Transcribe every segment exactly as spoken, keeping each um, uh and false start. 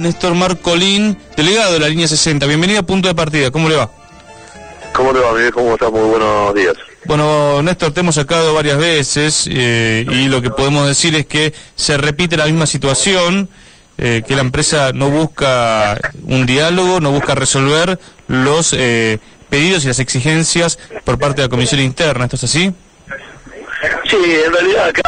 Néstor Marcolín, delegado de la línea sesenta. Bienvenido a Punto de Partida, ¿cómo le va? ¿Cómo le va, Miguel? ¿Cómo está? Muy buenos días. Bueno, Néstor, te hemos sacado varias veces eh, y lo que podemos decir es que se repite la misma situación, eh, que la empresa no busca un diálogo, no busca resolver los eh, pedidos y las exigencias por parte de la comisión interna. ¿Esto es así? Sí, en realidad acá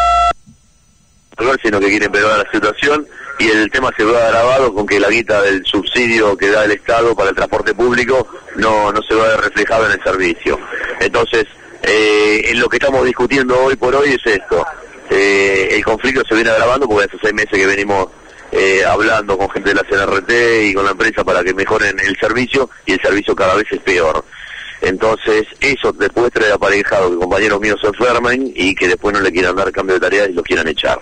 sino que quieren empeorar la situación y el tema se ve agravado con que la guita del subsidio que da el Estado para el transporte público no no se va a ver reflejado en el servicio. Entonces, eh, en lo que estamos discutiendo hoy por hoy es esto. Eh, el conflicto se viene agravando porque hace seis meses que venimos eh, hablando con gente de la C N R T y con la empresa para que mejoren el servicio y el servicio cada vez es peor. Entonces, eso después trae aparejado que compañeros míos se enfermen y que después no le quieran dar cambio de tareas y los quieran echar.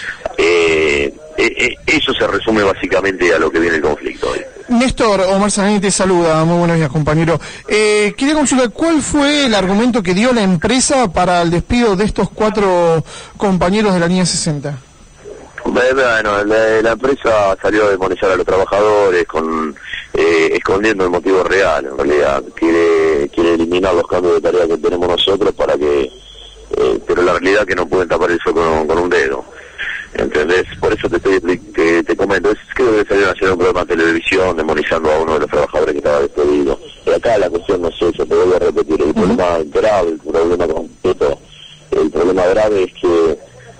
Eh, eh, eso se resume básicamente a lo que viene el conflicto hoy. Néstor, Omar Zanini te saluda, muy buenos días, compañero. Eh, quería consultar, ¿cuál fue el argumento que dio la empresa para el despido de estos cuatro compañeros de la línea sesenta? Bueno, la, la empresa salió a demonizar a los trabajadores con eh, escondiendo el motivo real. En realidad quiere quiere eliminar los cambios de tarea que tenemos nosotros para que eh, pero la realidad es que no pueden tapar eso con, con un dedo, ¿entendés? Por eso te estoy te, te comento, es que debe salir a hacer un programa de televisión demonizando a uno de los trabajadores que estaba despedido. Y acá la cuestión no es eso, te voy a repetir, el uh-huh. problema grave, el problema completo, el problema grave es que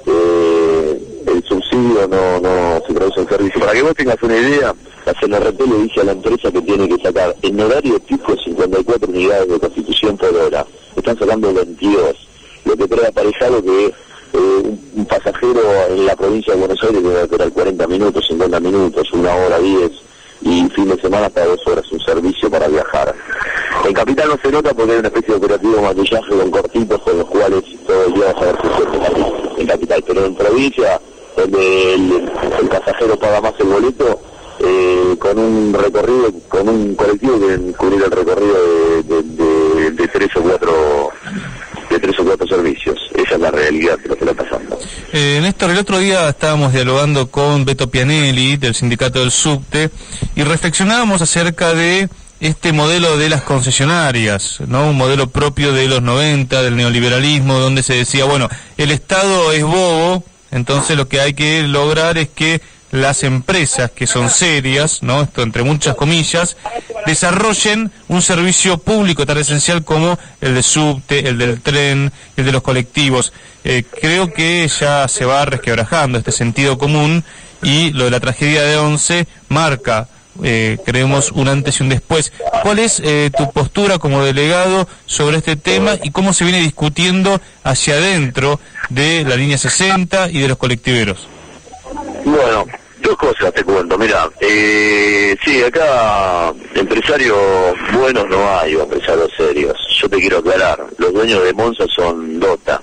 eh, el subsidio no no se traduce en servicio. Para que vos tengas una idea, la C N R T le dice a la empresa que tiene que sacar en horario pico cincuenta y cuatro unidades de constitución por hora. Están sacando veintidós, lo que trae aparejado que eh, un, un pasajero en la provincia de Buenos Aires debe esperar cuarenta minutos, cincuenta minutos, una hora, diez, y fin de semana hasta dos horas un servicio para viajar. En Capital no se nota porque hay una especie de operativo maquillaje con cortitos con los cuales todo el día vas a ver sucesos en Capital, pero en provincia donde el, el pasajero paga más el boleto, eh, con un recorrido, con un colectivo que cubrir el recorrido de, de, de, de tres o cuatro de tres o cuatro servicios. Esa es la realidad que lo que está pasando. Eh, Néstor, el otro día estábamos dialogando con Beto Pianelli del sindicato del subte y reflexionábamos acerca de este modelo de las concesionarias, ¿no? Un modelo propio de los noventa, del neoliberalismo, donde se decía, bueno, el Estado es bobo, entonces lo que hay que lograr es que las empresas que son serias, ¿no? Esto entre muchas comillas, desarrollen un servicio público tan esencial como el de subte, el del tren, el de los colectivos. Eh, creo que ya se va resquebrajando este sentido común y lo de la tragedia de Once marca, eh, creemos, un antes y un después. ¿Cuál es eh, tu postura como delegado sobre este tema y cómo se viene discutiendo hacia adentro de la línea sesenta y de los colectiveros? Bueno, dos cosas te cuento, mira, eh, sí, acá empresarios buenos no hay, o empresarios serios. Yo te quiero aclarar, los dueños de Monza son Dota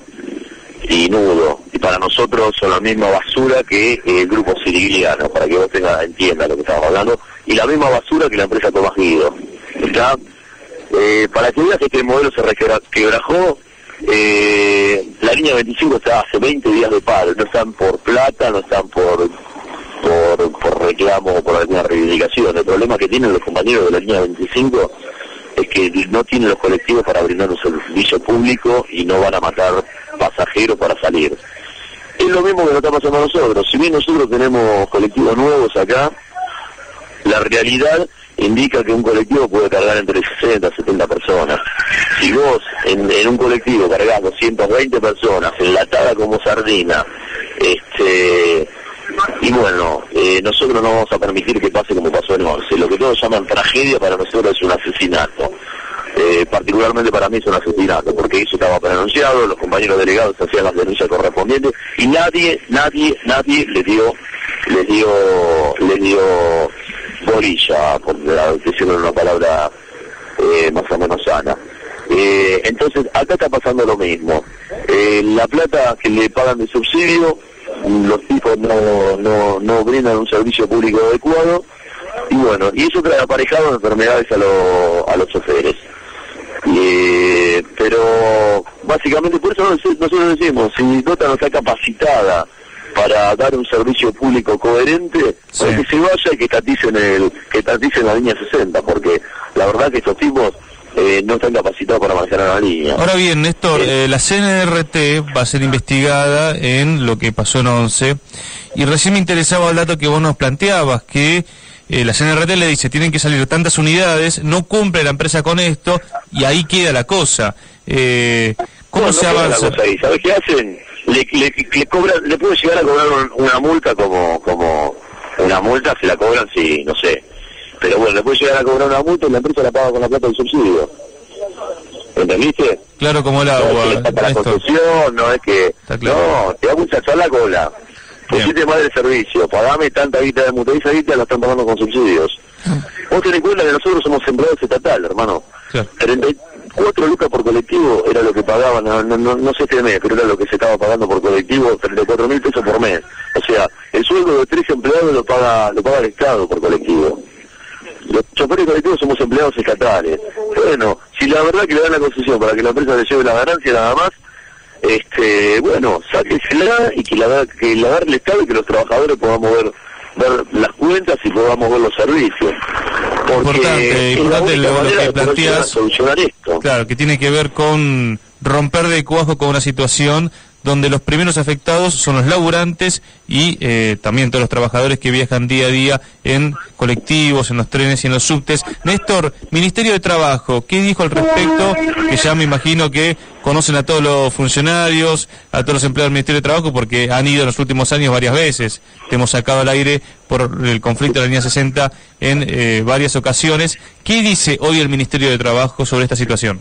y Nudo, y para nosotros son la misma basura que el grupo sirigliano, para que vos tengas, entiendas lo que estamos hablando, y la misma basura que la empresa Tomás Guido, ¿está? Eh, para que veas que este modelo se resquebrajó, eh, la línea veinticinco está hace veinte días de paro, no están por plata, no están por... Por, por reclamo o por alguna reivindicación. El problema que tienen los compañeros de la línea veinticinco es que no tienen los colectivos para brindar un servicio público y no van a matar pasajeros para salir. Es lo mismo que nos está pasando a nosotros. Si bien nosotros tenemos colectivos nuevos acá, la realidad indica que un colectivo puede cargar entre sesenta y setenta personas. Si vos en, en un colectivo cargas doscientas veinte personas, enlatada como sardina, este... y bueno, eh, nosotros no vamos a permitir que pase como pasó en Once. Lo que todos llaman tragedia para nosotros es un asesinato. Eh, particularmente para mí es un asesinato, porque eso estaba preanunciado, los compañeros delegados hacían las denuncias correspondientes y nadie, nadie, nadie le dio, le dio, le dio bolilla, por decirlo en una palabra eh, más o menos sana. Eh, entonces, acá está pasando lo mismo. Eh, la plata que le pagan de subsidio, los tipos no, no, no brindan un servicio público adecuado y bueno, y eso trae aparejado enfermedades a, lo, a los choferes. Eh, pero básicamente por eso nosotros decimos, si Dota no está capacitada para dar un servicio público coherente, sí. para que se vaya y que estaticen el, que estaticen la línea sesenta, porque la verdad que estos tipos eh, no están capacitados para manejar la línea. Ahora bien, Néstor, eh, la C N R T va a ser investigada en lo que pasó en once, y recién me interesaba el dato que vos nos planteabas, que eh, la C N R T le dice, tienen que salir tantas unidades, no cumple la empresa con esto, y ahí queda la cosa. Eh, ¿Cómo no, se no avanza? La cosa ahí. ¿Sabés qué hacen? Le, le, le, cobran, le puede llegar a cobrar un, una multa como como una multa, se la cobran, sí, no sé. Pero bueno, le puede llegar a cobrar una multa y la empresa la paga con la plata del subsidio. ¿Entendiste? Claro, como el agua. No es que le falta la concesión, no es que... Claro. No, te vamos a echar la cola. Pusiste mal el servicio, pagame tanta guita de multa, y esa guita la están pagando con subsidios. Vos tenés en cuenta que nosotros somos empleados estatales, hermano. Claro. treinta y cuatro lucas por colectivo era lo que pagaban, no, no, no, no sé este mes, pero era lo que se estaba pagando por colectivo, treinta y cuatro mil pesos por mes. O sea, el sueldo de tres empleados lo paga lo paga el Estado por colectivo. Los choferes colectivos somos empleados estatales. Bueno, si la verdad que le dan la concesión para que la empresa le lleve la ganancia nada más, este, bueno, sáquesela y que la da, que la darle el Estado y que los trabajadores podamos ver ver las cuentas y podamos ver los servicios. Porque importante, importante lo, lo que planteas, solucionar esto. Claro, que tiene que ver con romper de cuajo con una situación donde los primeros afectados son los laburantes y eh, también todos los trabajadores que viajan día a día en colectivos, en los trenes y en los subtes. Néstor, Ministerio de Trabajo, ¿qué dijo al respecto? Que ya me imagino que conocen a todos los funcionarios, a todos los empleados del Ministerio de Trabajo, porque han ido en los últimos años varias veces. Te hemos sacado al aire por el conflicto de la línea sesenta en eh, varias ocasiones. ¿Qué dice hoy el Ministerio de Trabajo sobre esta situación?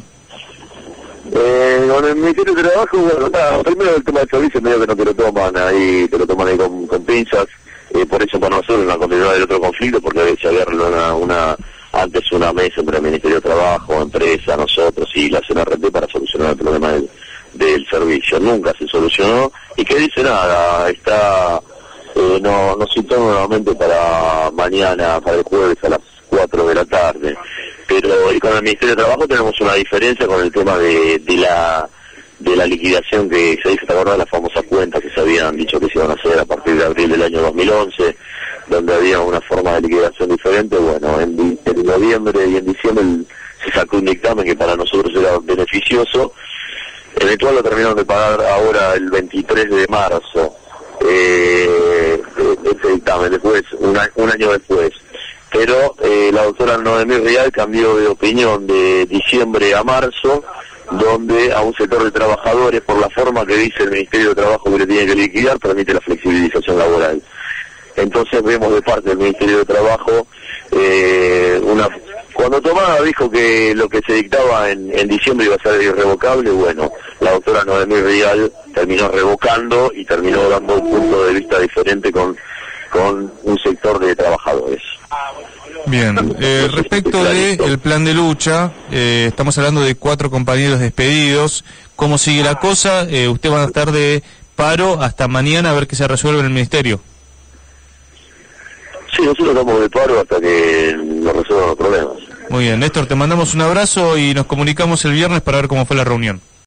Eh, con el Ministerio de Trabajo, bueno, nada, primero el tema del servicio medio que no te lo toman ahí, te lo toman ahí con, con pinzas, eh, por eso para nosotros la continuidad del otro conflicto, porque se había una, una, antes una mesa entre el Ministerio de Trabajo, empresa, nosotros y la C N R T para solucionar el problema del, del servicio. Nunca se solucionó, y que dice nada, está, eh, no, nos citó nuevamente para mañana, para el jueves a las cuatro de la tarde. Pero y con el Ministerio de Trabajo tenemos una diferencia con el tema de, de la de la liquidación que se dice, ¿te acordás de las famosas cuentas que se habían dicho que se iban a hacer a partir de abril del año dos mil once, donde había una forma de liquidación diferente? Bueno, en, en noviembre y en diciembre el, se sacó un dictamen que para nosotros era beneficioso, eventual lo terminaron de pagar ahora el veintitrés de marzo, eh, ese dictamen, después, una, un año después. Pero eh, la doctora Noemí Rial cambió de opinión de diciembre a marzo, donde a un sector de trabajadores, por la forma que dice el Ministerio de Trabajo que le tiene que liquidar, permite la flexibilización laboral. Entonces vemos de parte del Ministerio de Trabajo eh, una... Cuando Tomada dijo que lo que se dictaba en, en diciembre iba a ser irrevocable, bueno, la doctora Noemí Rial terminó revocando y terminó dando un punto de vista diferente con, con un sector de trabajadores. Bien, eh, respecto del plan de lucha, eh, estamos hablando de cuatro compañeros despedidos. ¿Cómo sigue la cosa? Eh, ¿Usted va a estar de paro hasta mañana a ver qué se resuelve en el Ministerio? Sí, nosotros estamos de paro hasta que nos resuelvan los problemas. Muy bien, Néstor, te mandamos un abrazo y nos comunicamos el viernes para ver cómo fue la reunión.